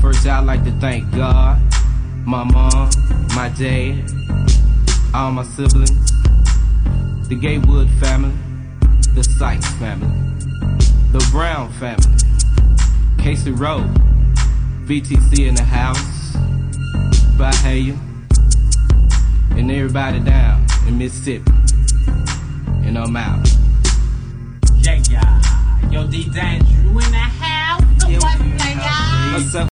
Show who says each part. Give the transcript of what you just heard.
Speaker 1: First, I'd like to thank God, my mom, my dad, all my siblings, the Gatewood family, the Sykes family, the Brown family, Casey Road, VTC in the house, Bahia, and everybody down in Mississippi. And I'm out.
Speaker 2: Yeah, yo, D. Andrew in the house.
Speaker 1: What's up?